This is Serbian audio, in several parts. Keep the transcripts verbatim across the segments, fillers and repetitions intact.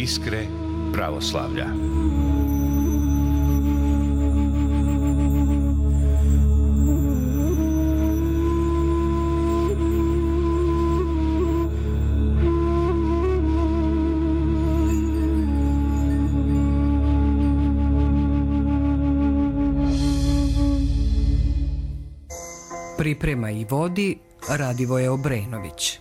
Iskre pravoslavlja. Priprema i vodi Radivoje Obrenović.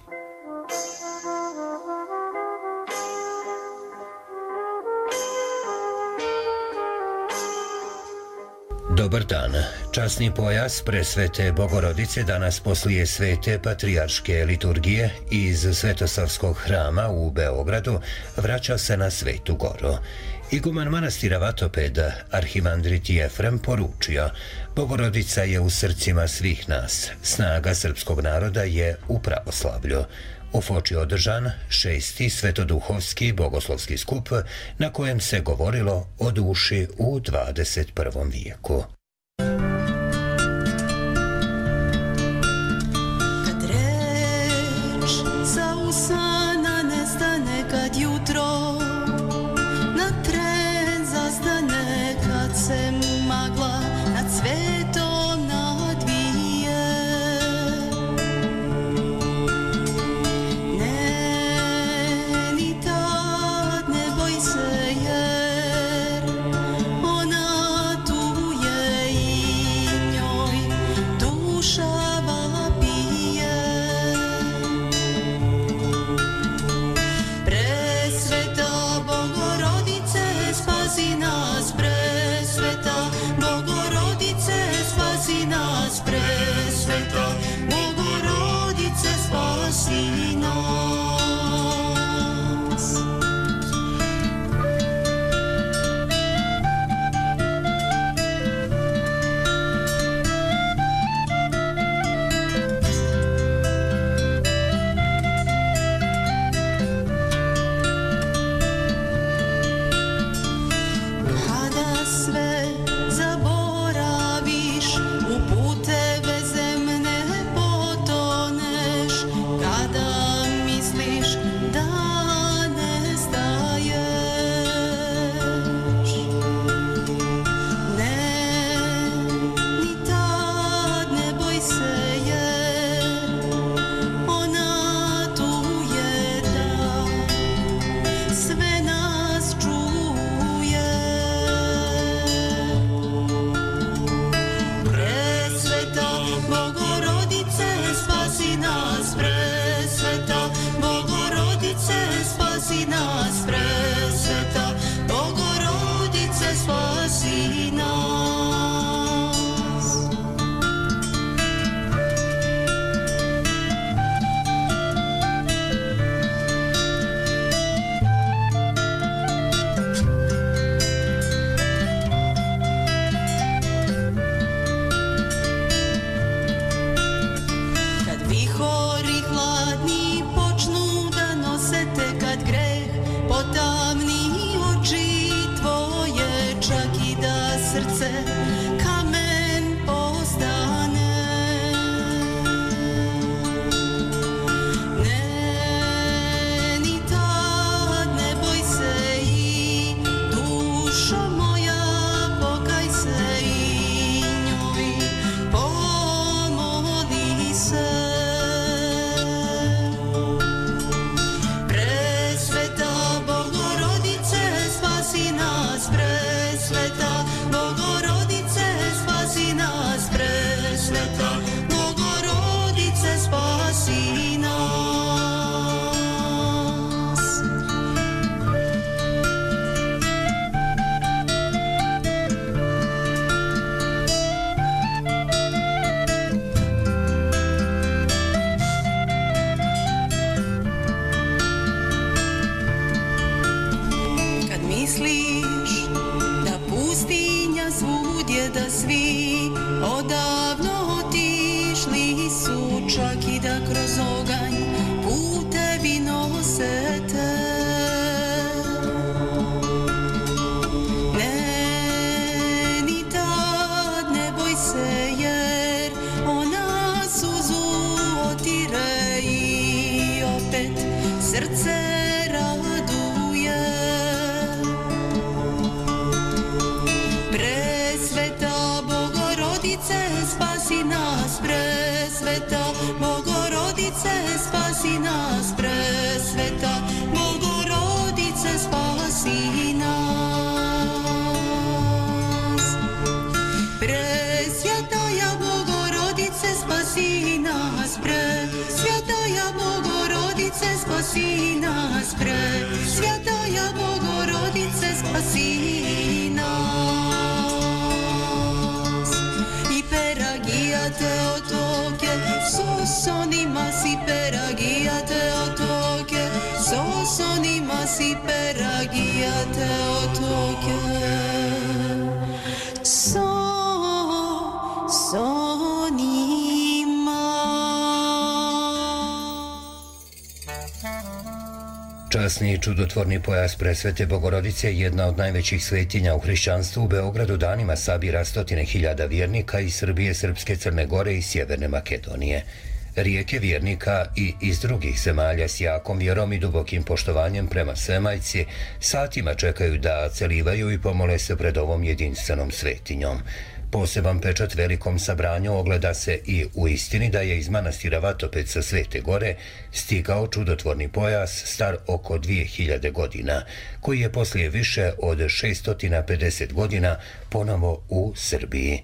Dobar dan. Časni pojas presvete Bogorodice danas poslije svete patrijarške liturgije iz Svetosavskog hrama u Beogradu vraća se na Svetu Goru. Iguman manastira Vatopeda, arhimandrit Jefrem, poručio: Bogorodica je u srcima svih nas, snaga srpskog naroda je u pravoslavlju. U Foči održan šesti svetoduhovski bogoslovski skup na kojem se govorilo o duši u dvadeset prvom vijeku. Kad reč sa usana nestane, kad jutro na tren zastane, kad se magla nad svetom nadvije, ne, ni tad ne boj se, jer ona tu je i njoj duša vapije. Presveta Bogorodice, spasi nas, presveta Bogorodice, spasi nas, presveta Bogorodice, spasi nas. Kada sve zaboraviš, u puteve zemne potoneš, kada misliš da nestaješ, ne, ni tad ne boj se, jer ona tu je da sve nas čuje. Presveta Bogorodice, spasi nas, presveta Bogorodice, spasi nas, presveta Bogorodice, spasi nas. Kad vihori hladni počnu da nosete, kad greh potamni oči tvoje, čak i da srce kamen postane, ne, ni tad ne boj se i dušo moja, pokaj se i njoj pomoli se. Presveta Bogorodice, spasi nas, presveta Bogorodice, spasi nas, presveta Bogorodice, spasi nas. Kad misliš da pustinja svudje, da svi odavno otišli su, čak i da kroz oganj putevi nosete, ne, ni tad ne boj se, jer ona suzu otire i opet srce raduje. spasi nas, presveta Bogorodice, spasi nas. Presvjetaja Bogorodice, spasi nas, presvjetaja Bogorodice, spasi nas, presvjetaja Bogorodice, spasi nas. I peragijate otoke, sosonima si peragijate otoke, sosonima si peragijate otoke. So, sonima. Časni i čudotvorni pojas presvete Bogorodice je jedna od najvećih svetinja u hrišćanstvu. U Beogradu danima sabira stotine hiljada vjernika iz Srbije, Srpske, Crne Gore i Sjeverne Makedonije. Rijeke vjernika i iz drugih zemalja s jakom vjerom i dubokim poštovanjem prema Svemajci satima čekaju da celivaju i pomole se pred ovom jedinstvenom svetinjom. Poseban pečat velikom sabranju ogleda se i u istini da je iz manastira Vatoped sa Svete Gore stigao čudotvorni pojas star oko dvije hiljade godina, koji je poslije više od šesto pedeset godina ponovo u Srbiji.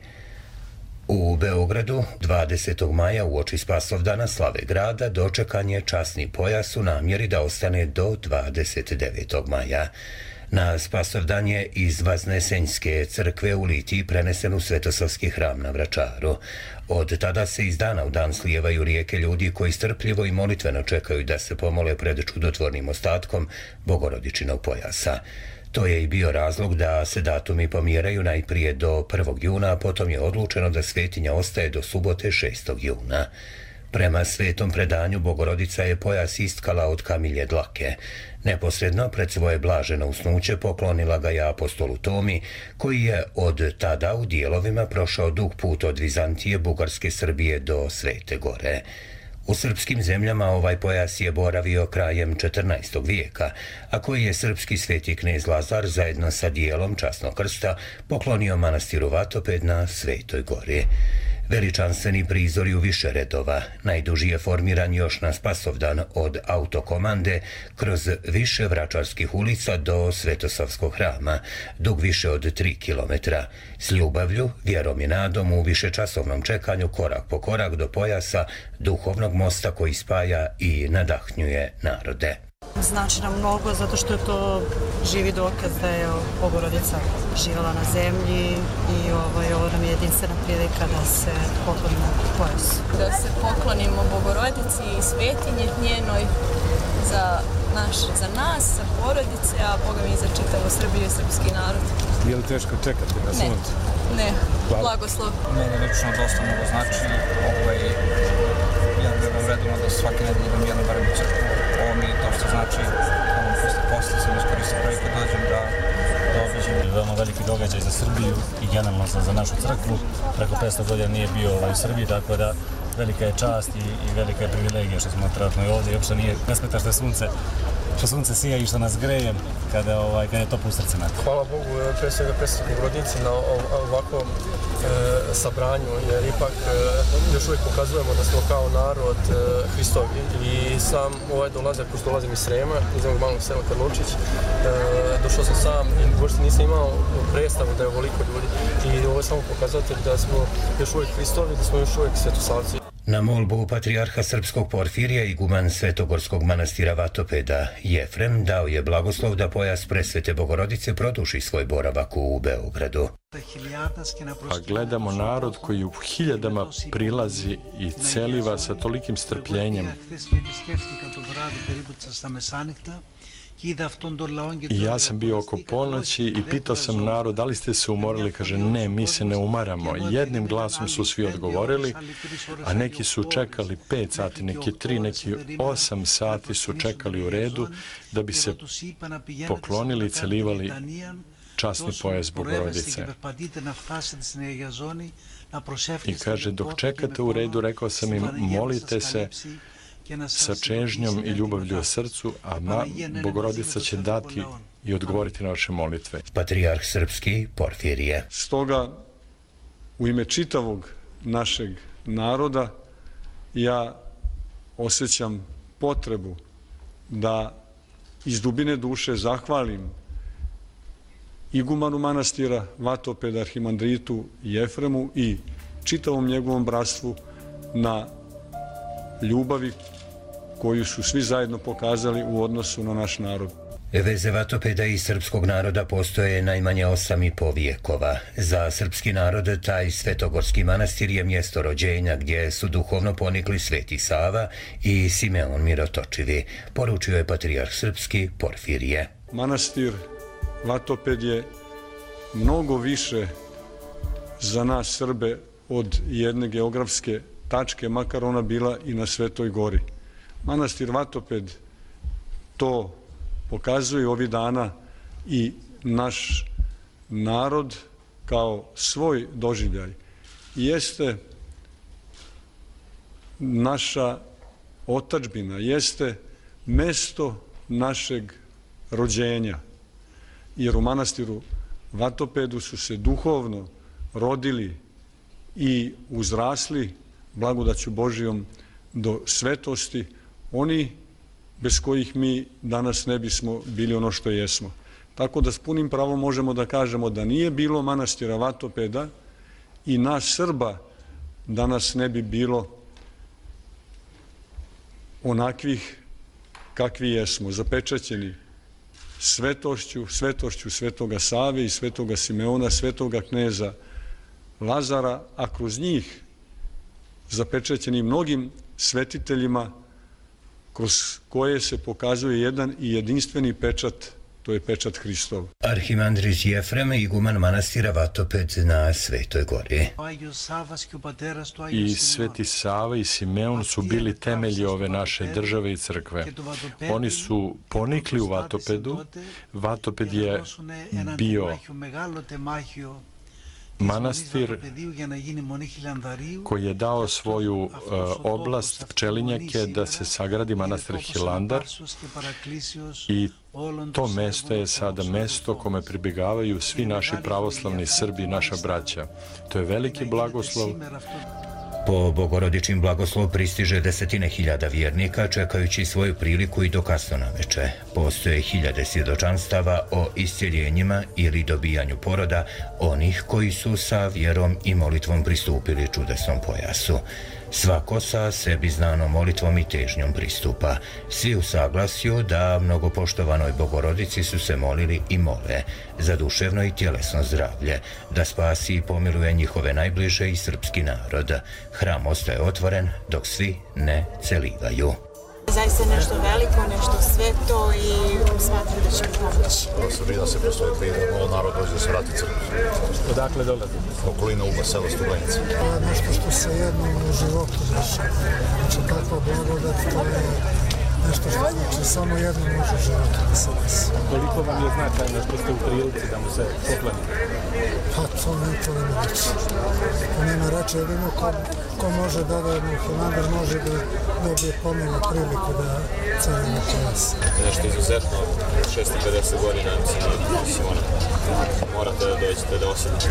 U Beogradu dvadesetog maja uoči Spasovdana slave grada dočekan je časni pojas u namjeri da ostane do dvadeset devetog maja. Na Spasovdan je iz Vaznesenjske crkve u Litiji prenesen u Svetosavski hram na Vračaru. Od tada se iz dana u dan slijevaju rijeke ljudi koji strpljivo i molitveno čekaju da se pomole pred čudotvornim ostatkom Bogorodičinog pojasa. To je i bio razlog da se datumi pomjeraju najprije do prvog juna, a potom je odlučeno da svetinja ostaje do subote šestog juna. Prema svetom predanju Bogorodica je pojas istkala od kamilje dlake. Neposredno pred svoje blaženo usnuće poklonila ga je apostolu Tomi, koji je od tada u dijelovima prošao dug put od Vizantije, Bugarske, Srbije do Svete Gore. U srpskim zemljama ovaj pojas je boravio krajem četrnaestog vijeka, a koji je srpski sveti knez Lazar zajedno sa dijelom časnog krsta poklonio manastiru Vatoped na Svetoj Gori. Veličanstveni prizori u više redova, najduži je formiran još na Spasovdan od autokomande kroz više vračarskih ulica do Svetosavskog hrama, dug više od tri kilometra, s ljubavlju, vjerom i nadom u višečasovnom čekanju korak po korak do pojasa duhovnog mosta koji spaja i nadahnjuje narode. Znači nam mnogo zato što je to živi dokaz da je Bogorodica živjela na zemlji i ovaj, ovo nam je jedinstvena prilika da se poklonimo pojasu. Da se poklonimo Bogorodici i svetinji njenoj za, naš, za nas, za porodice, a Boga mi za čitavu Srbiju i srpski narod. Je li teško čekati na sunce? Ne, ne, blagoslov. Mene lično dosta mnogo znači. Ovaj, ja bih redovno da svake nedelje idem jednom barem u crkvu. Ovo mi to što znači, ono, posle posle sam iskoristio prvi kad dođem da, da obiđem. Veoma veliki događaj za Srbiju i generalno za, za našu crkvu. Preko petsto godina nije bio ovaj, u Srbiji, tako da velika je čast i, i velika je privilegija što smo trenutno i ovdje. I uopšte nije, ne smeta što je sunce, što sunce sija i što nas greje kada, ovaj, kada je toplo u srcima. Hvala Bogu, pre svega presvetoj Bogorodici na ovakvom e, sabranju, jer ipak e, još uvijek pokazujemo da smo kao narod e, Hristovi. I sam ovaj dolazak, pošto dolazim iz Srema, iz ovog malog sela Karlovčić, e, došao sam sam i uopšte nisam imao predstavu da je ovoliko ljudi. I ovo je samo pokazatelj da smo još uvijek Hristovi, da smo još uvijek svetosavci. Na molbu patrijarha srpskog Porfirija iguman Svetogorskog manastira Vatopeda Jefrem dao je blagoslov da pojas presvete Bogorodice produši svoj boravak u Beogradu. Pa gledamo narod koji u hiljadama prilazi i celiva sa tolikim strpljenjem. I ja sam bio oko ponoći i pitao sam narod da li ste se umorili, kaže ne, mi se ne umaramo. Jednim glasom su svi odgovorili, a neki su čekali pet sati, neki tri, neki osam sati su čekali u redu da bi se poklonili i celivali časni pojas Bogorodice. I kaže, dok čekate u redu, rekao sam im, molite se sa čežnjom i ljubavlju u srcu, a ma, Bogorodica će dati i odgovoriti na vaše molitve. Patrijarh srpski Porfirije. Stoga, u ime čitavog našeg naroda, ja osjećam potrebu da iz dubine duše zahvalim igumanu manastira Vatopeda, arhimandritu Jefremu i čitavom njegovom bratstvu na ljubavi koju su svi zajedno pokazali u odnosu na naš narod. Veze Vatopeda i srpskog naroda postoje najmanje osam i po vijekova. Za srpski narod taj Svetogorski manastir je mjesto rođenja gdje su duhovno ponikli Sveti Sava i Simeon Mirotočivi, poručio je patrijarh srpski Porfirije. Manastir Vatoped je mnogo više za nas Srbe od jedne geografske tačke, makar ona bila i na Svetoj gori. Manastir Vatoped to pokazuje ovih dana i naš narod kao svoj doživljaj. Jeste naša otadžbina, jeste mesto našeg rođenja, jer u manastiru Vatopedu su se duhovno rodili i uzrasli blagodaću Božijom do svetosti oni bez kojih mi danas ne bismo bili ono što jesmo. Tako da s punim pravom možemo da kažemo da nije bilo manastira Vatopeda i nas Srba danas ne bi bilo onakvih kakvi jesmo, zapečaćeni svetošću, svetošću Svetoga Save i Svetoga Simeona, Svetoga kneza Lazara, a kroz njih zapečaćeni mnogim svetiteljima kroz koje se pokazuje jedan i jedinstveni pečat, to je pečat Hristov. Arhimandrit Jefrem, iguman manastira Vatoped na Svetoj gori. I Sveti Sava i Simeon su bili temelji ove naše države i crkve. Oni su ponikli u Vatopedu. Vatoped je bio manastir koji je dao svoju uh, oblast pčelinjake da se sagradi manastir Hilandar i to mesto je sada mesto kome pribjegavaju svi naši pravoslavni Srbi i naša braća. To je veliki blagoslov. Po bogorodičnim blagoslov pristiže desetine hiljada vjernika čekajući svoju priliku i do kasno naveče. Postoje hiljade svjedočanstava o iscjeljenjima ili dobijanju poroda onih koji su sa vjerom i molitvom pristupili čudesnom pojasu. Svako sa sebi znanom molitvom i težnjom pristupa. Svi u saglasju da mnogopoštovanoj Bogorodici su se molili i mole za duševno i tjelesno zdravlje, da spasi i pomiluje njihove najbliže i srpski narod. Hram ostaje otvoren dok svi ne celivaju. Zaista nešto veliko, nešto sveto i smatram da će pomoći. U Srbiji da se prosvoje prijedno, ovo narod dođe da se vrati crkvu. Odakle dolazi? Okolina Uba, selo Stublenica. To je nešto što se jednom u životu dešava. Znači, takva blagodat, to je nešto što znači samo jednom može u životu da se desi. Koliko vam je značajno što ste u prilici da mu se poklanite? Pa to ne, to nema reći. To nema reći, jedino ko, ko može da da jednu Hilandar može da dobije pomenu priliku da celimo pojas. Nešto izuzetno, šesto pedeset godina, mislim, ono, morate da dođete da osjetite.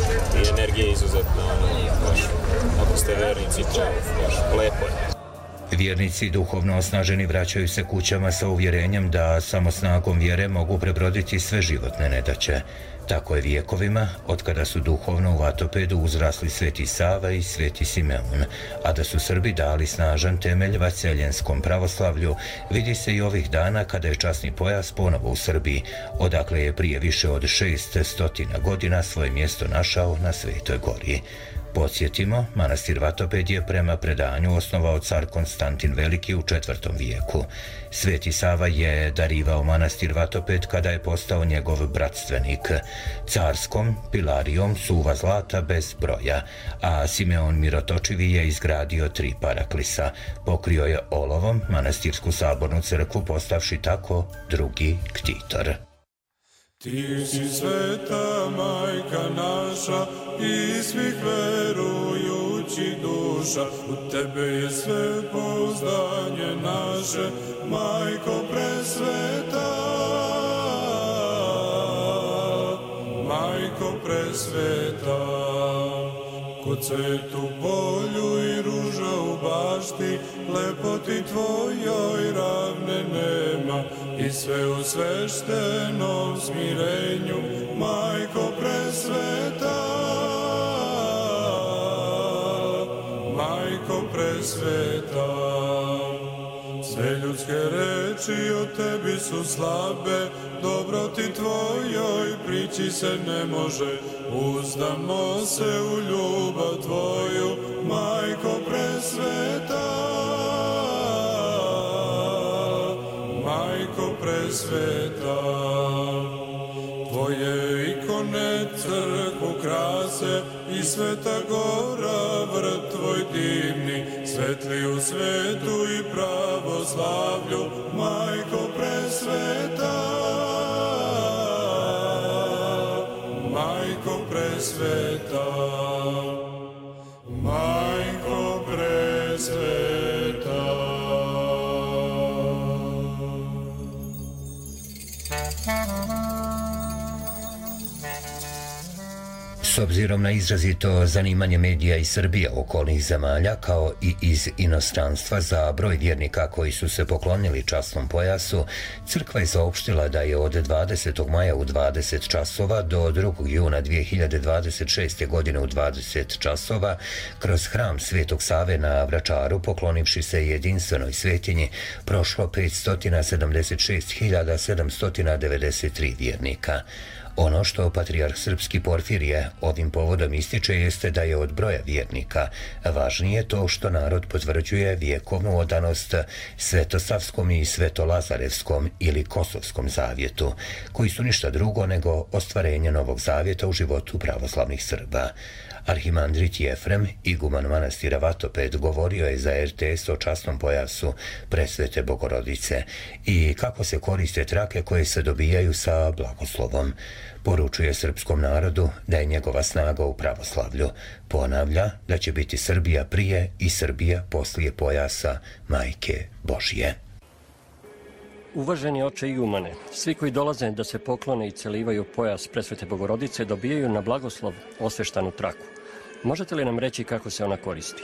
I energija je izuzetna, ono, baš, ako ste vernici, to baš lepo je. Vjernici duhovno osnaženi vraćaju se kućama sa uvjerenjem da samo snagom vjere mogu prebroditi sve životne nedaće. Tako je vijekovima, otkada su duhovno u Vatopedu uzrasli Sveti Sava i Sveti Simeon, a da su Srbi dali snažan temelj vaceljenskom pravoslavlju, vidi se i ovih dana kada je časni pojas ponovo u Srbiji, odakle je prije više od šest stotina godina svoje mjesto našao na Svetoj gori. Podsjetimo, manastir Vatoped je prema predanju osnovao car Konstantin Veliki u četvrtom vijeku. Sveti Sava je darivao manastir Vatoped kada je postao njegov bratstvenik. Carskom pilarijom suva zlata bez broja, a Simeon Mirotočivi je izgradio tri paraklisa. Pokrio je olovom manastirsku sabornu crkvu postavši tako drugi ktitor. Ti si sveta majka naša i svih verujući duša, u tebe je sve pouzdanje naše, majko presveta, majko presveta, kod cvetu polju i ruža u bašti, lepoti tvojoj ravne nema i sve u sveštenom smirenju, Majko presveta, Majko presveta. Sve ljudske reči o tebi su slabe, dobroti tvojoj prići se ne može, uzdamo se u ljubav tvoju, Majko presveta, Majko presveta. Tvoje ikone crkvu krase i Sveta Gora, vrt tvoj divni, svetli u svetu i pravoslavlju, Majko presveta, Majko presveta, Majko presveta. S obzirom na izrazito zanimanje medija iz Srbije, okolnih zemalja, kao i iz inostranstva za broj vjernika koji su se poklonili časnom pojasu, crkva je saopštila da je od dvadesetog maja u dvadeset časova do drugog juna dvije hiljade dvadeset šeste. godine u dvadeset časova kroz hram Svetog Save na Vračaru, poklonivši se jedinstvenoj svetinji, prošlo petsto sedamdeset šest hiljada sedamsto devedeset tri vjernika. Ono što patrijarh srpski Porfirije ovim povodom ističe jeste da je od broja vjernika važnije to što narod potvrđuje vjekovnu odanost Svetosavskom i Svetolazarevskom ili Kosovskom zavjetu, koji su ništa drugo nego ostvarenje Novog zavjeta u životu pravoslavnih Srba. Arhimandrit Jefrem, iguman manastira Vatoped, govorio je za er te es o časnom pojasu Presvete Bogorodice i kako se koriste trake koje se dobijaju sa blagoslovom. Poručuje srpskom narodu da je njegova snaga u pravoslavlju. Ponavlja da će biti Srbija prije i Srbija poslije pojasa Majke Božje. Uvaženi oče igumane, svi koji dolaze da se poklone i celivaju pojas Presvete Bogorodice dobijaju na blagoslov osveštanu traku. Možete li nam reći kako se ona koristi?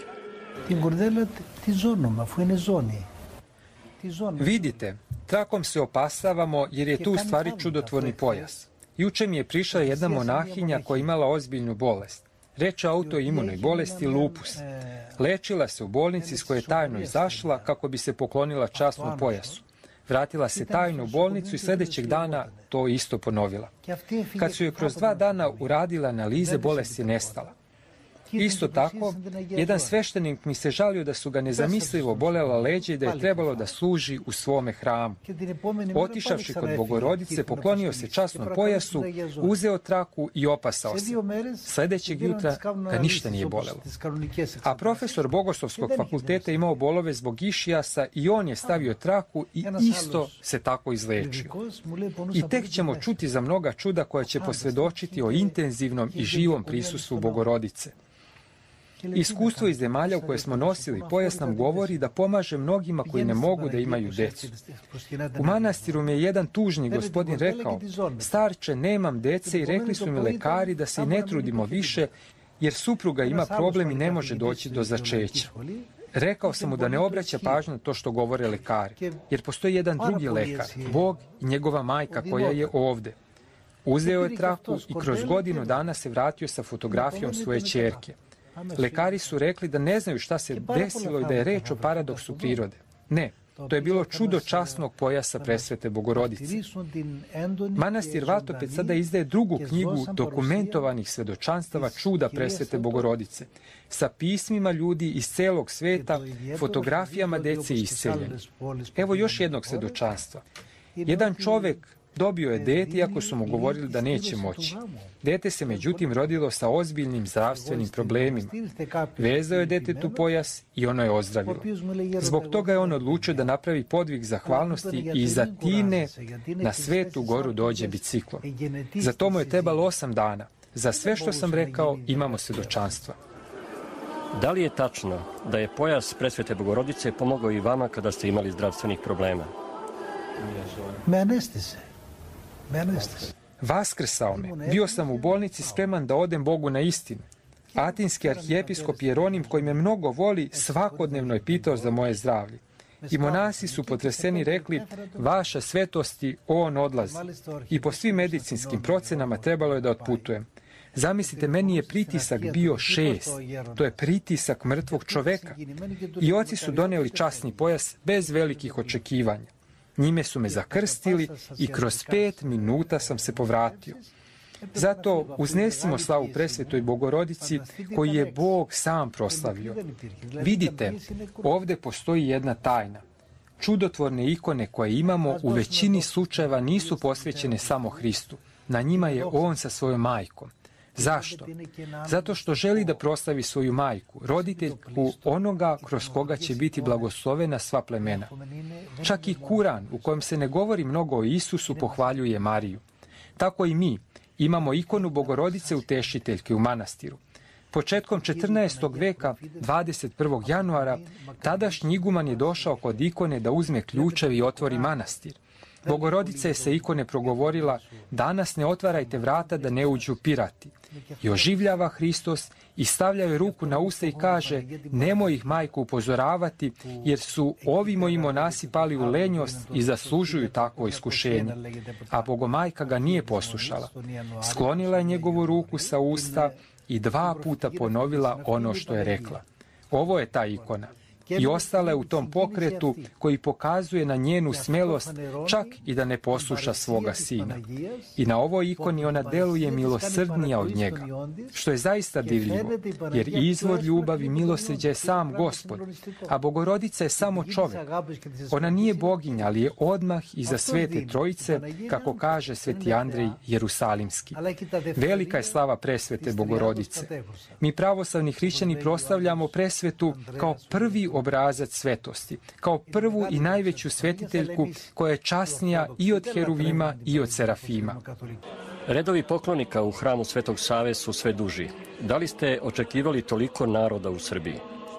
Vidite, trakom se opasavamo jer je tu u stvari čudotvorni pojas. Juče mi je prišla jedna monahinja koja imala ozbiljnu bolest. Reč je o autoimunoj bolesti lupus. Lečila se u bolnici s koje je tajno izašla kako bi se poklonila časnom pojasu. Vratila se tajno u bolnicu i sljedećeg dana to isto ponovila. Kad su joj kroz dva dana uradila analize, bolest je nestala. Isto tako, jedan sveštenik mi se žalio da su ga nezamislivo bolela leđa i da je trebalo da služi u svome hramu. Otišavši kod Bogorodice, poklonio se časnom pojasu, uzeo traku i opasao se. Sljedećeg jutra ga ništa nije bolelo. A profesor Bogoslovskog fakulteta imao bolove zbog išijasa i on je stavio traku i isto se tako izlečio. I tek ćemo čuti za mnoga čuda koja će posvjedočiti o intenzivnom i živom prisustvu Bogorodice. Iskustvo iz zemalja u koje smo nosili pojas nam govori da pomaže mnogima koji ne mogu da imaju decu. U manastiru mi je jedan tužni gospodin rekao: starče, nemam dece i rekli su mi lekari da se i ne trudimo više jer supruga ima problem i ne može doći do začeća. Rekao sam mu da ne obraća pažnju na to što govore lekari, jer postoji jedan drugi lekar, Bog i njegova majka koja je ovde. Uzeo je traku i kroz godinu dana se vratio sa fotografijom svoje ćerke. Lekari su rekli da ne znaju šta se desilo i da je reč o paradoksu prirode. Ne, to je bilo čudo časnog pojasa Presvete Bogorodice. Manastir Vatoped sada izdaje drugu knjigu dokumentovanih svedočanstava čuda Presvete Bogorodice, sa pismima ljudi iz celog sveta, fotografijama dece isceljene. Evo još jednog svedočanstva. Jedan čovek dobio je dete iako su mu govorili da neće moći. Dete se međutim rodilo sa ozbiljnim zdravstvenim problemima. Vezao je detetu pojas i ono je ozdravilo. Zbog toga je on odlučio da napravi podvig zahvalnosti i iza Tine na Svetu Goru dođe biciklom. Za to mu je trebalo osam dana. Za sve što sam rekao imamo svedočanstva. Da li je tačno da je pojas Presvete Bogorodice pomogao i vama kada ste imali zdravstvenih problema? Mene ste se. Mene ste se. Vaskrsao me. Bio sam u bolnici spreman da odem Bogu na istinu. Atinski arhijepiskop Jeronim, koji me mnogo voli, svakodnevno je pitao za moje zdravlje. I monasi su potreseni rekli, vaša svetosti, on odlazi. I po svim medicinskim procenama trebalo je da otputujem. Zamislite, meni je pritisak bio šest. To je pritisak mrtvog čoveka. I oci su donijeli časni pojas bez velikih očekivanja. Njime su me zakrstili i kroz pet minuta sam se povratio. Zato uznesimo slavu presvetoj Bogorodici koju je Bog sam proslavio. Vidite, ovdje postoji jedna tajna. Čudotvorne ikone koje imamo u većini slučajeva nisu posvećene samo Hristu. Na njima je On sa svojom majkom. Zašto? Zato što želi da proslavi svoju majku, roditeljku onoga kroz koga će biti blagoslovena sva plemena. Čak i Kuran, u kojem se ne govori mnogo o Isusu, pohvaljuje Mariju. Tako i mi imamo ikonu Bogorodice Utešiteljke u manastiru. Početkom četrnaestog veka, dvadeset prvog januara, tadašnji iguman je došao kod ikone da uzme ključevi i otvori manastir. Bogorodica je sa ikone progovorila, danas ne otvarajte vrata da ne uđu pirati. I oživljava Hristos i stavlja joj ruku na usta i kaže, nemoj ih, majko, upozoravati, jer su ovi moji monasi pali u lenjost i zaslužuju takvo iskušenje. A Bogomajka ga nije poslušala. Sklonila je njegovu ruku sa usta i dva puta ponovila ono što je rekla. Ovo je ta ikona. I ostala je u tom pokretu koji pokazuje na njenu smelost čak i da ne posluša svoga sina. I na ovoj ikoni ona deluje milosrdnija od njega, što je zaista divljivo, jer izvor ljubavi i milosrđa je sam Gospod, a Bogorodica je samo čovjek. Ona nije boginja, ali je odmah iza Svete Trojice, kako kaže sveti Andrej Jerusalimski. Velika je slava presvete Bogorodice. Mi pravoslavni hrišćani proslavljamo presvetu kao prvi obrazac svetosti, kao prvu i najveću svetiteljku koja je časnija i od heruvima i od serafima. Redovi poklonika u hramu Svetog Save su sve duži. Da li ste očekivali toliko naroda u Srbiji?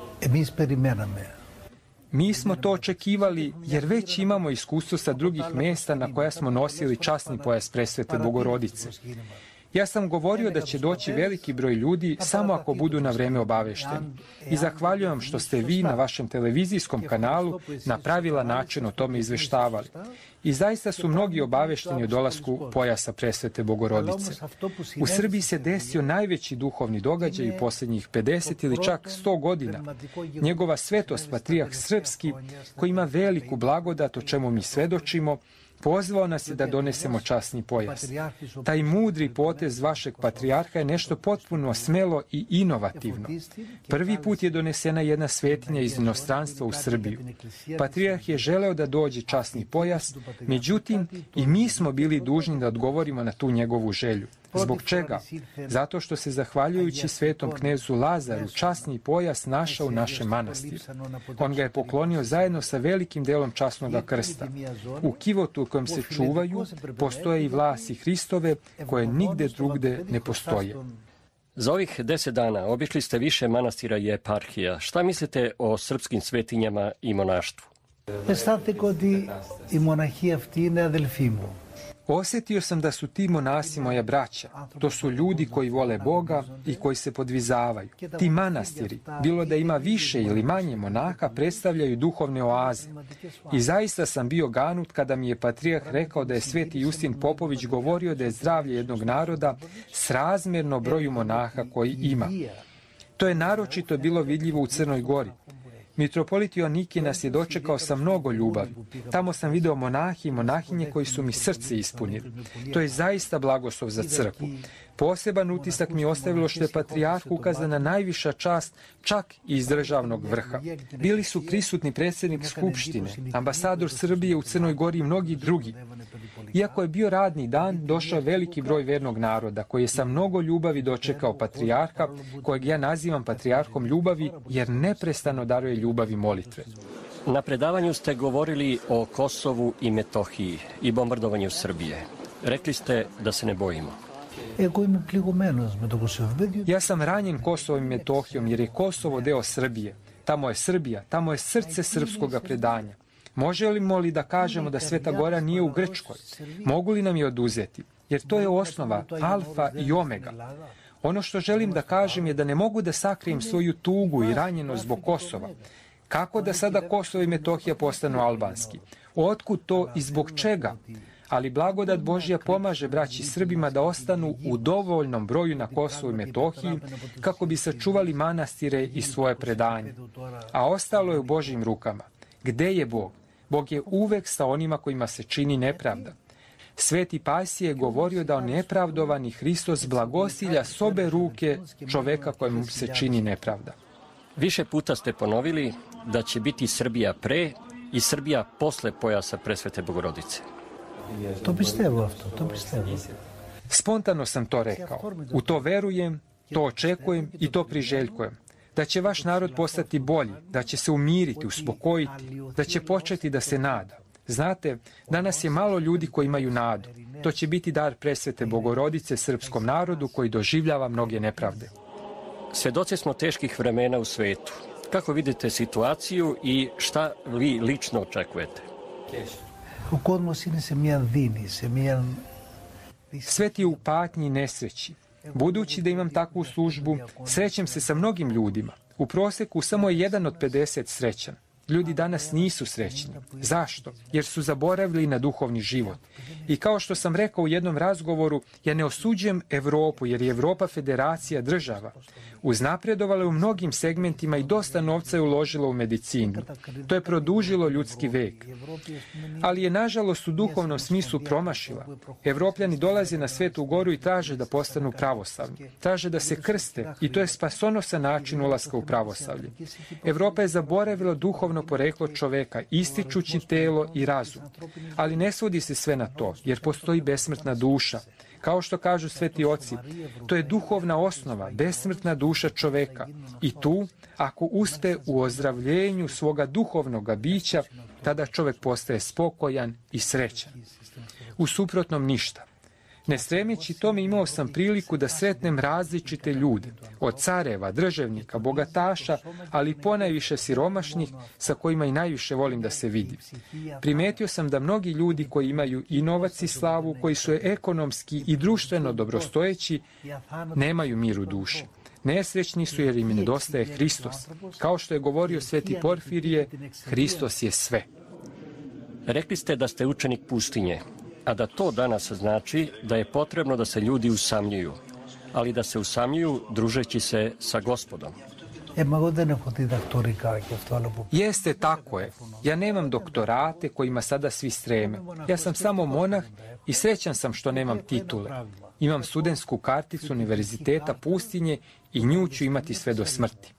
Mi smo to očekivali jer već imamo iskustvo sa drugih mjesta na koja smo nosili časni pojas presvete Bogorodice. Ja sam govorio da će doći veliki broj ljudi samo ako budu na vreme obavešteni. I zahvaljujem što ste vi na vašem televizijskom kanalu na pravilan način o tome izveštavali. I zaista su mnogi obavešteni o dolasku pojasa presvete Bogorodice. U Srbiji se desio najveći duhovni događaj u posljednjih pedeset ili čak sto godina. Njegova svetost, patrijarh srpski, koji ima veliku blagodat o čemu mi svedočimo, pozvao nas je da donesemo časni pojas. Taj mudri potez vašeg patrijarha je nešto potpuno smelo i inovativno. Prvi put je donesena jedna svetinja iz inostranstva u Srbiju. Patrijarh je želeo da dođe časni pojas, međutim i mi smo bili dužni da odgovorimo na tu njegovu želju. Zbog čega? Zato što se zahvaljujući svetom knezu Lazaru časni pojas našao u našem manastiru. On ga je poklonio zajedno sa velikim delom časnoga krsta. U kivotu u kojem se čuvaju postoje i vlasi Hristove koje nigde drugde ne postoje. Za ovih deset dana obišli ste više manastira i eparhija. Šta mislite o srpskim svetinjama i monaštvu? Osjetio sam da su ti monasi moja braća. To su ljudi koji vole Boga i koji se podvizavaju. Ti manastiri, bilo da ima više ili manje monaha, predstavljaju duhovne oaze. I zaista sam bio ganut kada mi je patrijarh rekao da je sveti Justin Popović govorio da je zdravlje jednog naroda srazmjerno broju monaha koji ima. To je naročito bilo vidljivo u Crnoj Gori. Mitropolit Joannikije nas je dočekao sa mnogo ljubavi. Tamo sam video monahi i monahinje koji su mi srce ispunili. To je zaista blagoslov za crkvu. Poseban utisak mi je ostavilo što je patrijarh ukazana najviša čast čak i iz državnog vrha. Bili su prisutni predsjednik Skupštine, ambasador Srbije u Crnoj Gori i mnogi drugi. Iako je bio radni dan, došao je veliki broj vernog naroda koji je sa mnogo ljubavi dočekao patrijarha, kojeg ja nazivam patrijarhom ljubavi jer neprestano daruje ljubav i molitve. Na predavanju ste govorili o Kosovu i Metohiji i bombardovanju Srbije. Rekli ste da se ne bojimo. Ja sam ranjen Kosovom i Metohijom jer je Kosovo deo Srbije. Tamo je Srbija, tamo je srce srpskoga predanja. Možemo li da kažemo da Sveta Gora nije u Grčkoj? Mogu li nam je oduzeti? Jer to je osnova, alfa i omega. Ono što želim da kažem je da ne mogu da sakrijem svoju tugu i ranjenost zbog Kosova. Kako da sada Kosovo i Metohija postanu albanski? Otkud to i zbog čega? Ali blagodat Božja pomaže braći Srbima da ostanu u dovoljnom broju na Kosovu i Metohiji kako bi sačuvali manastire i svoje predanje. A ostalo je u Božjim rukama. Gde je Bog? Bog je uvek sa onima kojima se čini nepravda. Sveti Pasije je govorio da on nepravdovani Hristos blagosilja s obe ruke čoveka kojemu se čini nepravda. Više puta ste ponovili da će biti Srbija pre i Srbija posle pojasa Presvete Bogorodice. To πιστεύω αυτό, to πιστεύω. Spontano sam to rekao. U to verujem, to očekujem i to priželjkujem. Da će vaš narod postati bolji, da će se umiriti, uspokojiti, da će početi da se nada. Znate, danas je malo ljudi koji imaju nadu. To će biti dar Presvete Bogorodice srpskom narodu koji doživljava mnoge nepravde. Svedoci smo teških vremena u svetu. Kako vidite situaciju i šta vi lično očekujete? Ο κόσμος είναι σε μια δίνη, σε μια... Svet je u patnji i nesreći. Budući da imam takvu službu, srećem se sa mnogim ljudima. U proseku samo je jedan od pedeset srećan. Ljudi danas nisu srećni. Zašto? Jer su zaboravili na duhovni život. I kao što sam rekao u jednom razgovoru, ja ne osuđujem Evropu, jer je Evropa federacija država. Uznapredovala je u mnogim segmentima i dosta novca je uložila u medicinu. To je produžilo ljudski vek. Ali je nažalost u duhovnom smislu promašila. Evropljani dolaze na Svetu Goru i traže da postanu pravoslavni. Traže da se krste i to je spasonosan način ulaska u pravoslavlje. Evropa je zaboravila duhovno poreklo čoveka, ističući telo i razum. Ali ne svodi se sve na to, jer postoji besmrtna duša. Kao što kažu sveti oci, to je duhovna osnova, besmrtna duša čoveka. I tu, ako uspe u ozdravljenju svoga duhovnog bića, tada čovek postaje spokojan i srećan. U suprotnom ništa. Ne stremeći tome imao sam priliku da sretnem različite ljude, od careva, državnika, bogataša, ali ponajviše siromašnih sa kojima i najviše volim da se vidim. Primetio sam da mnogi ljudi koji imaju i novac i slavu, koji su ekonomski i društveno dobrostojeći, nemaju mir u duši. Nesrećni su jer im nedostaje Hristos. Kao što je govorio sveti Porfirije, Hristos je sve. Rekli ste da ste učenik pustinje, a da to danas znači da je potrebno da se ljudi usamljuju, ali da se usamljuju družeći se sa Gospodom. Jeste, tako je. Ja nemam doktorate kojima sada svi streme. Ja sam samo monah i srećan sam što nemam titule. Imam studentsku karticu Univerziteta pustinje i nju ću imati sve do smrti.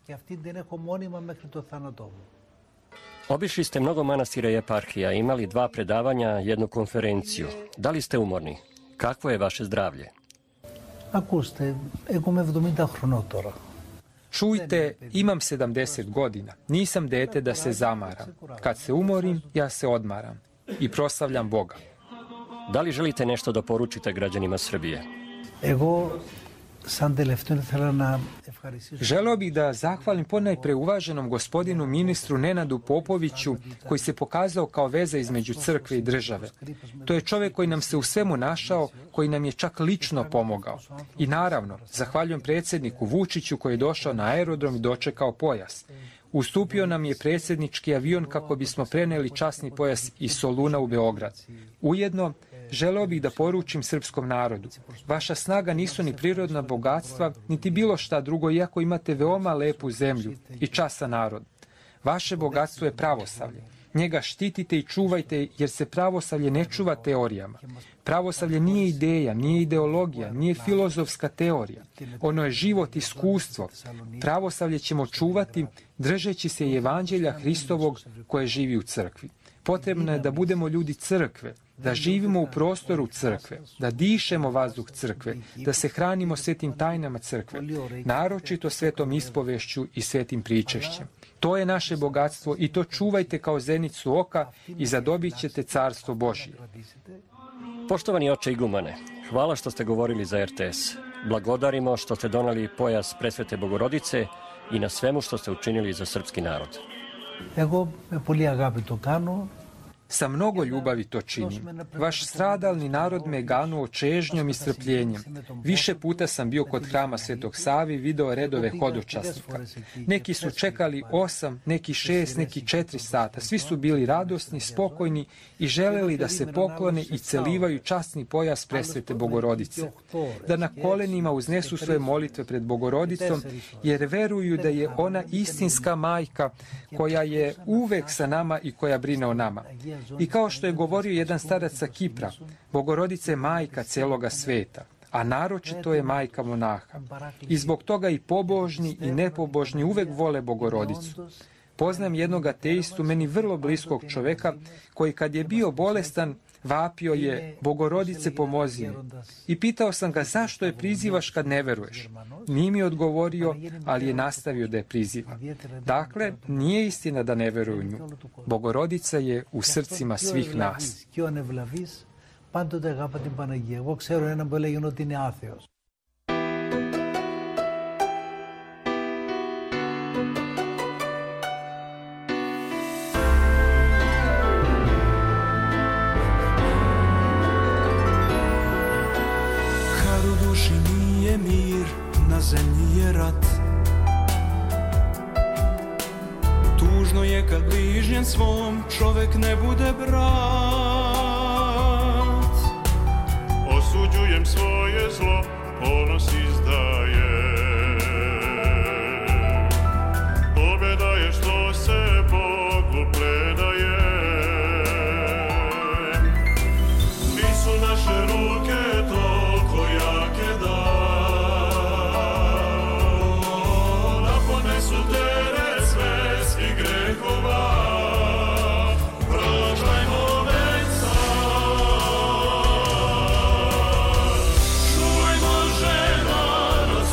Obišli ste mnogo manastira i eparhija, imali dva predavanja, jednu konferenciju. Da li ste umorni? Kakvo je vaše zdravlje? Ακούστε, εγώ είμαι εβδομήντα χρονών τώρα. Čujte, imam sedamdeset godina. Nisam dete da se zamaram. Kad se umorim, ja se odmaram i proslavljam Boga. Da li želite nešto da poručite građanima Srbije? Εγώ, σαν τελευταίο, ήθελα να... Želeo bih da zahvalim ponajpre uvaženom gospodinu ministru Nenadu Popoviću, koji se pokazao kao veza između crkve i države. To je čovjek koji nam se u svemu našao, koji nam je čak lično pomogao. I naravno, zahvaljujem predsjedniku Vučiću koji je došao na aerodrom i dočekao pojas. Ustupio nam je predsjednički avion kako bismo preneli časni pojas iz Soluna u Beograd. Ujedno, želeo bih da poručim srpskom narodu. Vaša snaga nisu ni prirodna bogatstva, niti bilo šta drugo, iako imate veoma lepu zemlju i častan narod. Vaše bogatstvo je pravoslavlje. Njega štitite i čuvajte, jer se pravoslavlje ne čuva teorijama. Pravoslavlje nije ideja, nije ideologija, nije filozofska teorija. Ono je život, iskustvo. Pravoslavlje ćemo čuvati držeći se i evanđelja Hristovog koje živi u crkvi. Potrebno je da budemo ljudi crkve, da živimo u prostoru crkve, da dišemo vazduh crkve, da se hranimo svetim tajnama crkve, naročito svetom ispovešću i svetim pričešćem. To je naše bogatstvo i to čuvajte kao zenicu oka i zadobit ćete carstvo Božje. Poštovani oče igumane, hvala što ste govorili za er te es. Blagodarimo što ste donali pojas Presvete Bogorodice i na svemu što ste učinili za srpski narod. Εγώ με πολύ αγάπη το κάνω. Sa mnogo ljubavi to činim. Vaš stradalni narod me ganuo čežnjom i strpljenjem. Više puta sam bio kod hrama Svetog Save i video redove hodočasnika. Neki su čekali osam, neki šest, neki četiri sata. Svi su bili radosni, spokojni i želeli da se poklone i celivaju časni pojas presvete Bogorodice. Da na kolenima uznesu svoje molitve pred Bogorodicom, jer veruju da je ona istinska majka koja je uvek sa nama i koja brine o nama. I kao što je govorio jedan starac sa Kipra, Bogorodica je majka celoga sveta, a naročito je majka monaha. I zbog toga i pobožni i nepobožni uvek vole Bogorodicu. Poznam jednog ateistu, meni vrlo bliskog čoveka, koji kad je bio bolestan, vapio je: Bogorodice, pomozi mi. I pitao sam ga zašto je prizivaš kad ne veruješ. Nije mi odgovorio, ali je nastavio da je priziva. Dakle, nije istina da ne veruju nju. Bogorodica je u srcima svih nas. Πάντοτε αγάπα την Παναγία. Εγώ ξέρω έναν που έλεγε ότι είναι άθεος. Kad u duši nije mir, na zemlji je rat. Tužno je kad bližnjem svom čovek ne bude brat. Osuđujem svoje zlo, ponos izdaje. Pobjeda je što se Bogu predaje. Nisu naše ruke toliko jake da da ponesu teret svetskih grehova. Čuvajmo žena,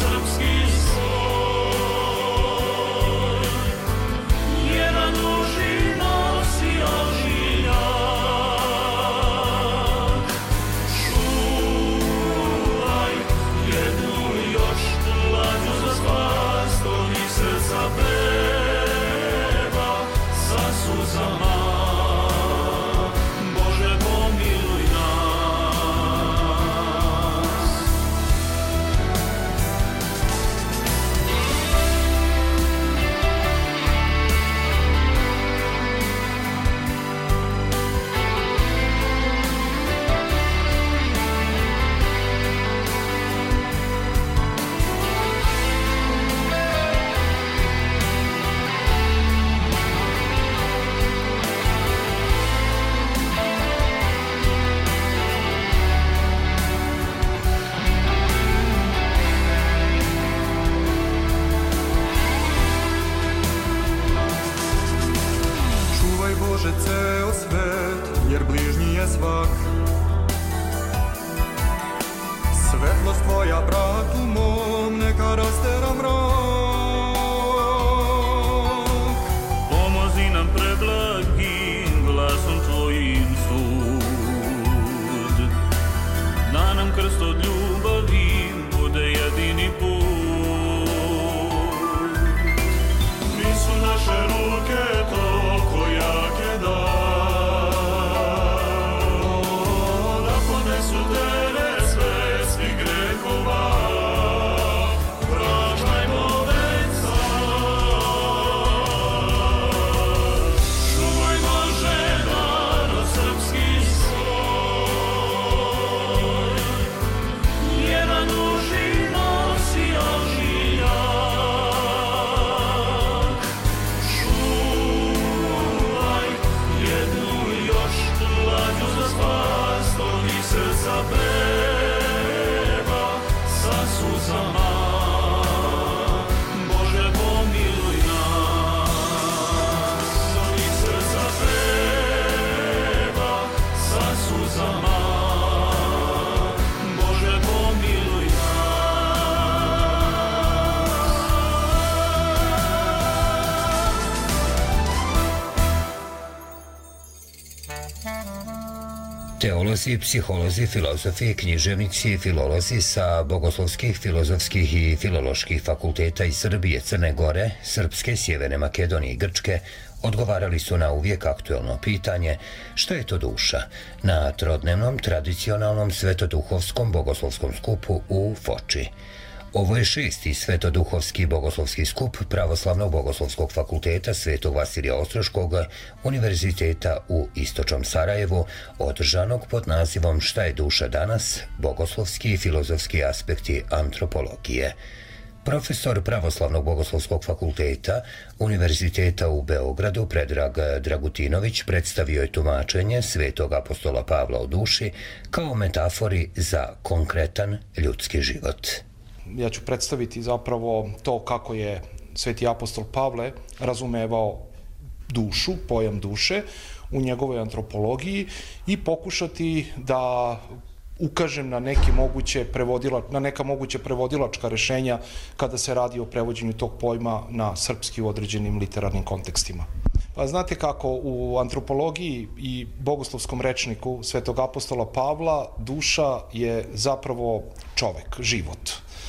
Teolozi, psiholozi, filozofi, književnici, filolozi sa bogoslovskih, filozofskih i filoloških fakulteta iz Srbije, Crne Gore, Srpske, Sjeverne Makedonije i Grčke odgovarali su na uvijek aktuelno pitanje šta je to duša na trodnevnom tradicionalnom svetoduhovskom bogoslovskom skupu u Foči. Ovo je šesti svetoduhovski bogoslovski skup Pravoslavnog bogoslovskog fakulteta Svetog Vasilija Ostroškog Univerziteta u Istočnom Sarajevu, održanog pod nazivom Šta je duša danas? Bogoslovski i filozofski aspekti antropologije. Profesor Pravoslavnog bogoslovskog fakulteta Univerziteta u Beogradu Predrag Dragutinović predstavio je tumačenje Svetog apostola Pavla o duši kao metafori za konkretan ljudski život. Ja ću predstaviti zapravo to kako je Sveti apostol Pavle razumevao dušu, pojam duše u njegovoj antropologiji i pokušati da ukažem na neke moguće prevodila, na neka moguće prevodilačka rešenja kada se radi o prevođenju tog pojma na srpski u određenim literarnim kontekstima. Pa znate kako u antropologiji i bogoslovskom rečniku Svetog apostola Pavla duša je zapravo čovek, život.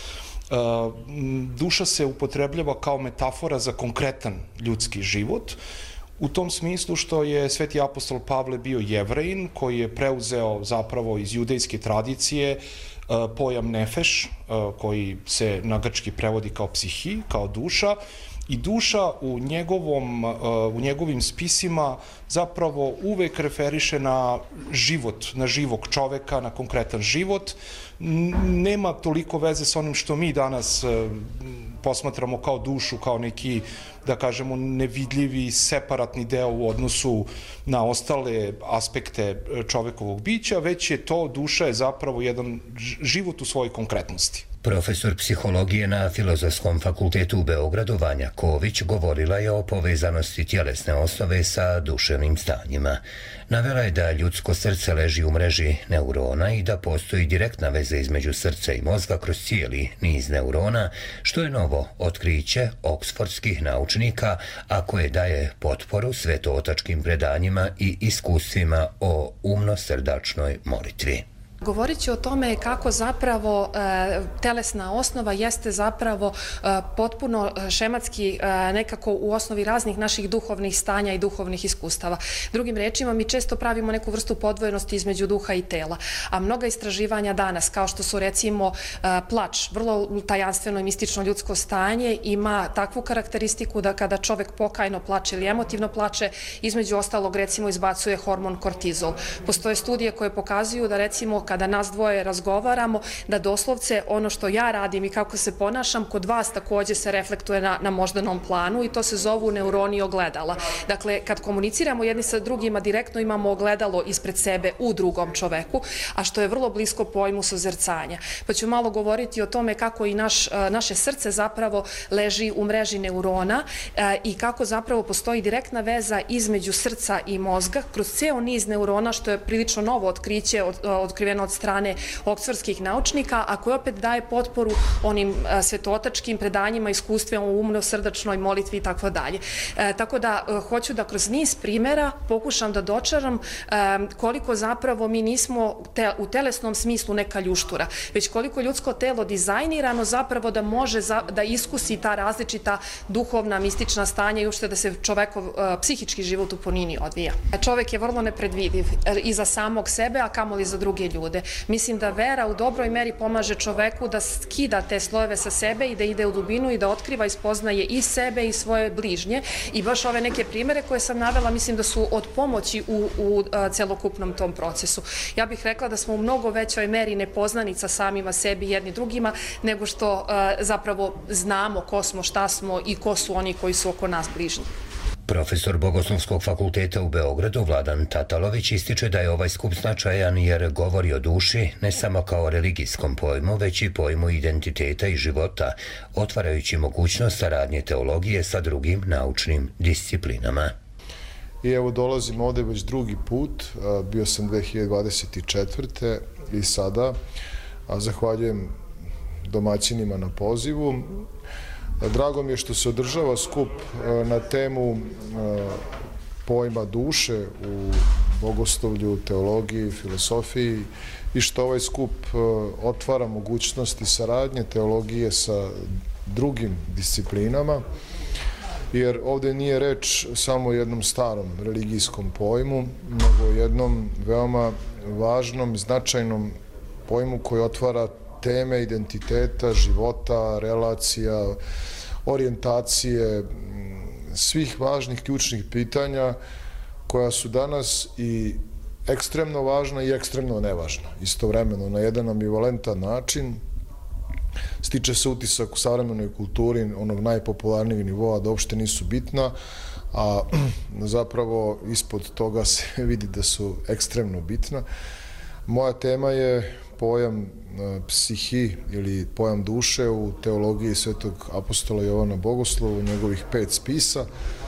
Duša se upotrebljava kao metafora za konkretan ljudski život, u tom smislu što je Sveti apostol Pavle bio Jevrejin koji je preuzeo zapravo iz judejske tradicije pojam nefeš, koji se na grčki prevodi kao psihi, kao duša, i duša u, njegovom, u njegovim spisima zapravo uvek referiše na život, na živog čoveka, na konkretan život. Nema toliko veze sa onim što mi danas posmatramo kao dušu, kao neki, da kažemo, nevidljivi, separatni deo u odnosu na ostale aspekte čovekovog bića, već je to, duša je zapravo jedan život u svojoj konkretnosti. Profesor psihologije na Filozofskom fakultetu u Beogradu Vanja Ković govorila je o povezanosti tjelesne osnove sa duševnim stanjima. Navela je da ljudsko srce leži u mreži neurona i da postoji direktna veza između srca i mozga kroz cijeli niz neurona, što je novo otkriće oksfordskih naučnika, a koje daje potporu svetootačkim predanjima i iskustvima o umno-srdačnoj molitvi. Govorit ću o tome kako zapravo e, telesna osnova jeste zapravo e, potpuno šematski e, nekako u osnovi raznih naših duhovnih stanja i duhovnih iskustava. Drugim rečima, mi često pravimo neku vrstu podvojenosti između duha i tela, a mnoga istraživanja danas, kao što su recimo e, plač, vrlo tajanstveno i mistično ljudsko stanje, ima takvu karakteristiku da kada čovek pokajno plače ili emotivno plače, između ostalog recimo izbacuje hormon kortizol. Postoje studije koje pokazuju da recimo kada nas dvoje razgovaramo, da doslovce ono što ja radim i kako se ponašam, kod vas također se reflektuje na, na moždanom planu i to se zovu neuroni ogledala. Dakle, kad komuniciramo jedni sa drugima, direktno imamo ogledalo ispred sebe u drugom čoveku, a što je vrlo blisko pojmu suzrcanja. Pa ću malo govoriti o tome kako i naš, naše srce zapravo leži u mreži neurona i kako zapravo postoji direktna veza između srca i mozga kroz ceo niz neurona, što je prilično novo otkriće od, otkriveno od strane oksfordskih naučnika, a koje opet daje potporu onim svetootačkim predanjima, iskustvima u umno-srdačnoj molitvi i tako dalje. Tako da hoću da kroz niz primjera pokušam da dočaram koliko zapravo mi nismo te, u telesnom smislu neka ljuštura, već koliko ljudsko telo dizajnirano zapravo da može za, da iskusi ta različita duhovna, mistična stanja i uopšte da se čovekov psihički život u punini odvija. Čovek je vrlo nepredvidiv i za samog sebe, a kamoli za druge ljude. Mislim da vera u dobroj meri pomaže čoveku da skida te slojeve sa sebe i da ide u dubinu i da otkriva i spoznaje i sebe i svoje bližnje. I baš ove neke primere koje sam navela mislim da su od pomoći u, u celokupnom tom procesu. Ja bih rekla da smo u mnogo većoj meri nepoznanica samima sebi jedni drugima nego što zapravo znamo ko smo, šta smo i ko su oni koji su oko nas bližnji. Profesor Bogoslovskog fakulteta u Beogradu Vladan Tatalović ističe da je ovaj skup značajan jer govori o duši ne samo kao religijskom pojmu, već i pojmu identiteta i života, otvarajući mogućnost saradnje teologije sa drugim naučnim disciplinama. I evo dolazim ovde već drugi put, bio sam dve hiljade dvadeset četvrte i sada, a zahvaljujem domaćinima na pozivu. Drago mi je što se održava skup na temu pojma duše u bogoslovlju, teologiji, filosofiji i što ovaj skup otvara mogućnosti saradnje teologije sa drugim disciplinama, jer ovde nije reč samo o jednom starom religijskom pojmu, nego o jednom veoma važnom i značajnom pojmu koji otvara teme identiteta, života, relacija, orijentacije, svih važnih ključnih pitanja koja su danas i ekstremno važna i ekstremno nevažna. Istovremeno, na jedan ambivalentan način, stiče se utisak u savremenoj kulturi onog najpopularnijeg nivoa da uopšte nisu bitna, a zapravo ispod toga se vidi da su ekstremno bitna. Moja tema je pojam psihi ili pojam duše u teologiji svetog apostola Jovana Bogoslova, u njegovih pet spisa,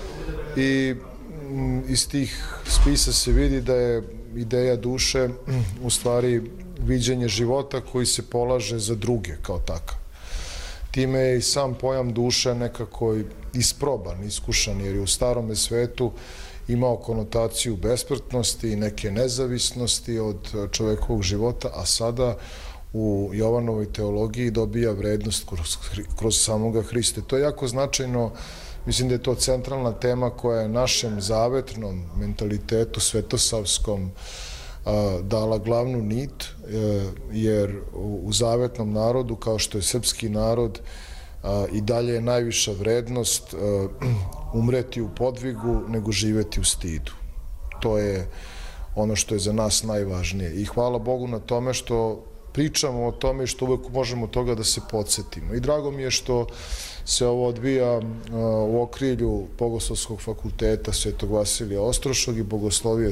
i iz tih spisa se vidi da je ideja duše u stvari viđenje života koji se polaže za druge kao takav. Time je i sam pojam duše nekako isproban, iskušan, jer je u starome svetu imao konotaciju besmrtnosti i neke nezavisnosti od čovekovog života, a sada u Jovanovoj teologiji dobija vrednost kroz, kroz samoga Hrista. To je jako značajno. Mislim da je to centralna tema koja je našem zavetnom mentalitetu svetosavskom dala glavnu nit, jer u zavetnom narodu, kao što je srpski narod, i dalje je najviša vrednost umreti u podvigu nego živeti u stidu. To je ono što je za nas najvažnije. I hvala Bogu na tome što pričamo o tome i što uvek možemo toga da se podsjetimo. I drago mi je što se ovo odvija u okrilju Bogoslovskog fakulteta Svetog Vasilija Ostroškog i Bogoslovije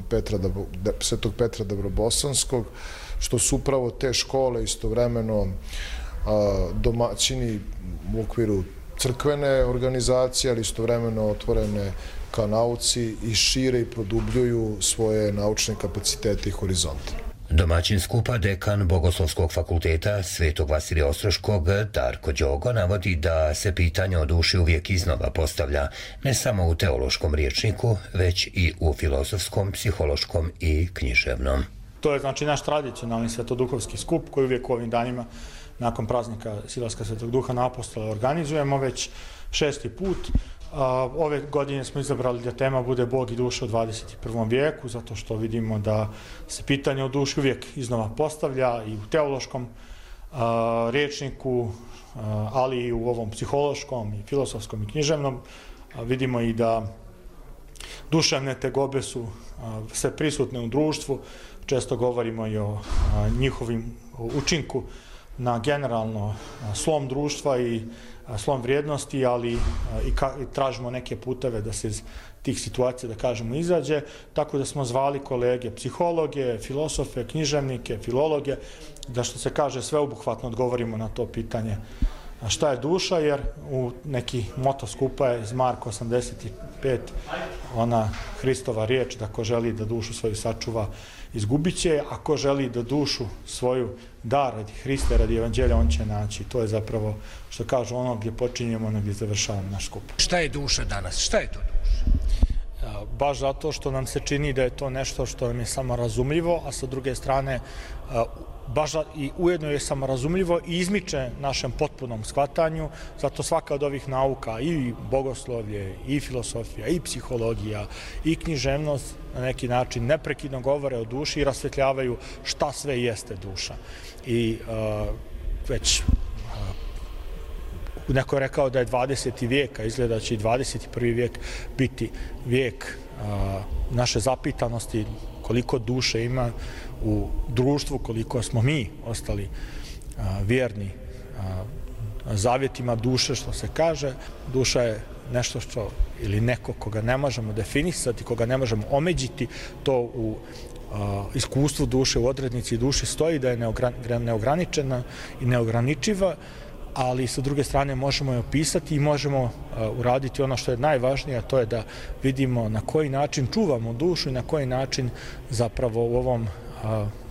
Svetog Petra Dabrobosanskog, što su upravo te škole istovremeno domaćini u okviru crkvene organizacije, ali istovremeno otvorene ka nauci i šire i produbljuju svoje naučne kapacitete i horizonte. Domaćin skupa dekan Bogoslovskog fakulteta Svetog Vasilija Ostroškog Darko Đogo navodi da se pitanje o duši uvijek iznova postavlja ne samo u teološkom rječniku, već i u filozofskom, psihološkom i književnom. To je znači naš tradicionalni svetoduhovski skup koji uvijek u ovim danima nakon praznika Silaska Svetog Duha na Apostola organizujemo već šesti put. Ove godine smo izabrali da tema bude Bog i duša u dvadeset prvom vijeku, zato što vidimo da se pitanje o duši uvijek iznova postavlja i u teološkom rječniku, ali i u ovom psihološkom i filozofskom i književnom. Vidimo i da duševne tegobe su sve prisutne u društvu. Često govorimo i o njihovim učinku na generalno slom društva i slom vrijednosti, ali i tražimo neke puteve da se iz tih situacija, da kažemo, izađe. Tako da smo zvali kolege psihologe, filosofe, književnike, filologe, da što se kaže sveobuhvatno odgovorimo na to pitanje šta je duša, jer u neki moto skupa je iz Marka osamdeset pet, ona Hristova riječ da ko želi da dušu svoju sačuva izgubit će, a ko želi da dušu svoju da radi Hrista, radi evanđelja, on će naći. To je zapravo, što kažu, ono gdje počinjemo, ono gdje završavamo naš skup. Šta je duša danas? Šta je to duša? Baš zato što nam se čini da je to nešto što nam je samorazumljivo, a sa druge strane baš i ujedno je samorazumljivo i izmiče našem potpunom shvatanju, zato svaka od ovih nauka, i bogoslovlje, i filosofija, i psihologija, i književnost, na neki način neprekidno govore o duši i rasvetljavaju šta sve jeste duša. I već neko je rekao da je dvadeseti vijek, a izgleda da će i dvadeset prvi vijek biti vijek naše zapitanosti koliko duše ima u društvu, koliko smo mi ostali vjerni zavjetima duše, što se kaže. Duša je nešto što, ili neko koga ne možemo definisati, koga ne možemo omeđiti, to u iskustvu duše, u odrednici duše stoji da je neograničena i neograničiva, ali sa druge strane možemo je opisati i možemo uraditi ono što je najvažnije, a to je da vidimo na koji način čuvamo dušu i na koji način zapravo u ovom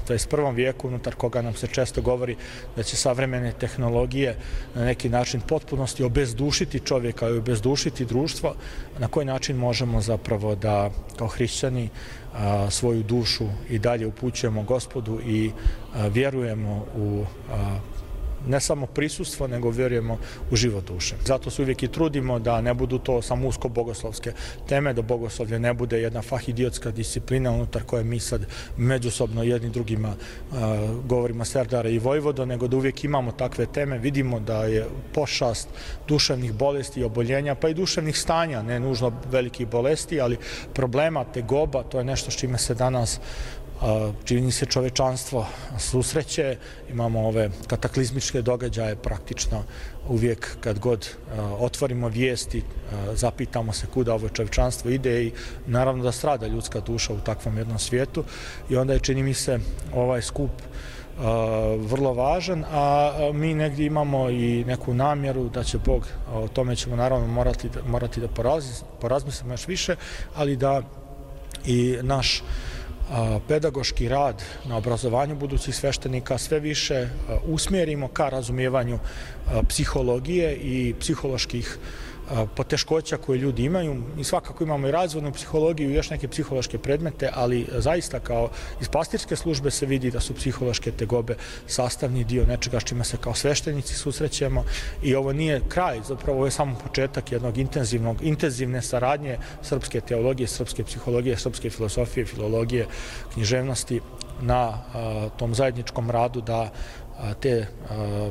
dvadeset prvom vijeku, unutar koga nam se često govori da će savremene tehnologije na neki način potpunosti obezdušiti čovjeka i obezdušiti društvo, na koji način možemo zapravo da kao hrišćani a, svoju dušu i dalje upućujemo Gospodu i a, vjerujemo u a, ne samo prisustvo, nego vjerujemo u život duše. Zato se uvijek i trudimo da ne budu to samo usko bogoslovske teme, da bogoslovlje ne bude jedna fahidiotska disciplina unutar koje mi sad međusobno jedni drugima uh, govorimo Serdare i Vojvodo, nego da uvijek imamo takve teme. Vidimo da je pošast duševnih bolesti i oboljenja, pa i duševnih stanja, ne nužno velikih bolesti, ali problema, tegoba, to je nešto s čime se danas čini se čovečanstvo susreće. Imamo ove kataklizmičke događaje praktično uvijek kad god otvorimo vijesti, zapitamo se kuda ovo čovečanstvo ide i naravno da strada ljudska duša u takvom jednom svijetu i onda je, čini mi se, ovaj skup vrlo važan, a mi negdje imamo i neku namjeru da će Bog, o tome ćemo naravno morati, morati da porazmislimo još više, ali da i naš pedagoški rad na obrazovanju budućih sveštenika sve više usmjerimo ka razumijevanju psihologije i psiholoških poteškoća koje ljudi imaju. I svakako imamo i razvodnu psihologiju i još neke psihološke predmete, ali zaista kao iz pastirske službe se vidi da su psihološke tegobe sastavni dio nečega s čime se kao sveštenici susrećemo i ovo nije kraj, zapravo ovo je samo početak jednog intenzivnog, intenzivne saradnje srpske teologije, srpske psihologije, srpske filosofije, filologije, književnosti na a, tom zajedničkom radu da a, te a,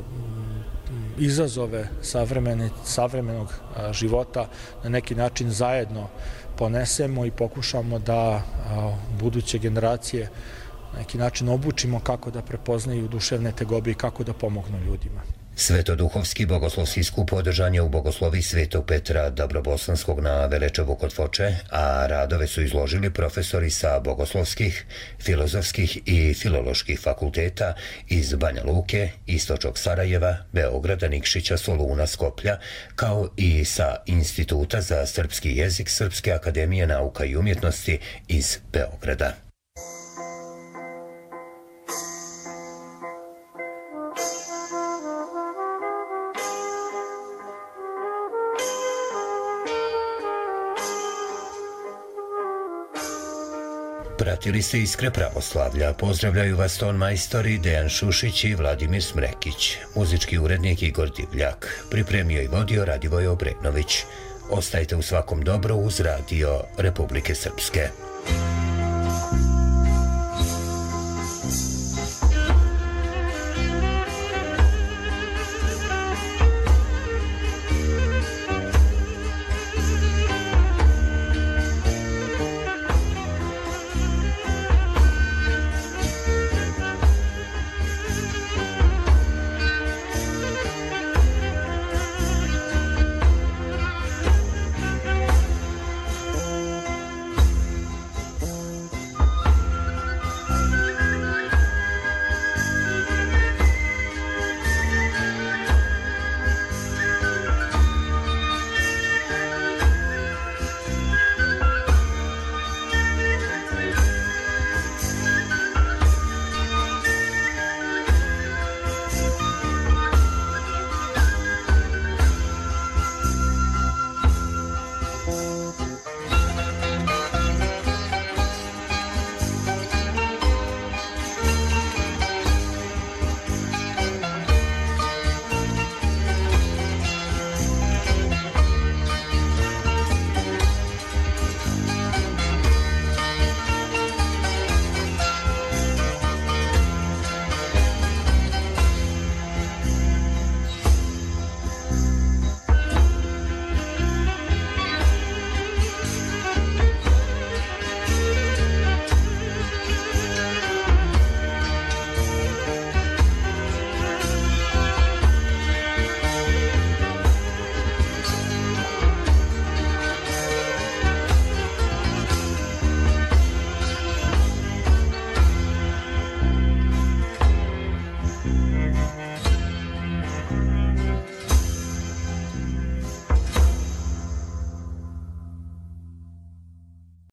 izazove savremene, savremenog a, života na neki način zajedno ponesemo i pokušamo da a, buduće generacije na neki način obučimo kako da prepoznaju duševne tegobe i kako da pomognu ljudima. Svetoduhovski bogoslovski skup održan je u bogoslovi Svetog Petra Dobrobosanskog na Velečevu kod Foče, a radove su izložili profesori sa bogoslovskih, filozofskih i filoloških fakulteta iz Banja Luke, Istočnog Sarajeva, Beograda, Nikšića, Soluna, Skoplja, kao i sa Instituta za srpski jezik Srpske akademije nauka i umjetnosti iz Beograda. Pratili ste Iskre pravoslavlja. Pozdravljaju vas ton majstori Dejan Šušić i Vladimir Smrekić. Muzički urednik Igor Divljak. Pripremio i vodio Radivoj Obrenović. Ostajte u svakom dobro uz Radio Republike Srpske.